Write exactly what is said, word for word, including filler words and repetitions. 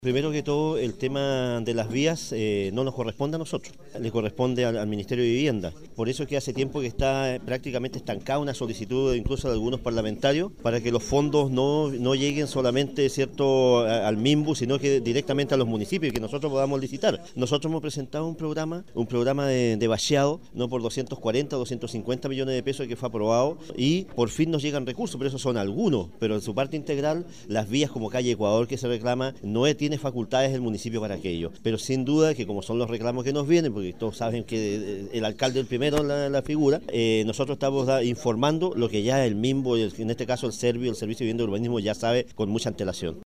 Primero que todo, el tema de las vías eh, no nos corresponde a nosotros, le corresponde al, al Ministerio de Vivienda. Por eso es que hace tiempo que está prácticamente estancada una solicitud incluso de algunos parlamentarios para que los fondos no, no lleguen solamente cierto al MIMBU, sino que directamente a los municipios y que nosotros podamos licitar. Nosotros hemos presentado un programa, un programa de, de vaciado, no por doscientos cuarenta o doscientos cincuenta millones de pesos que fue aprobado y por fin nos llegan recursos, pero esos son algunos, pero en su parte integral las vías como calle Ecuador que se reclama no tiene facultades el municipio para aquello, pero sin duda que como son los reclamos que nos vienen, porque todos saben que el alcalde es el primero en la, la figura, eh, nosotros estamos da, informando lo que ya el MIMBU, en este caso el Servio, el Servicio de Vivienda y Urbanismo ya sabe con mucha antelación.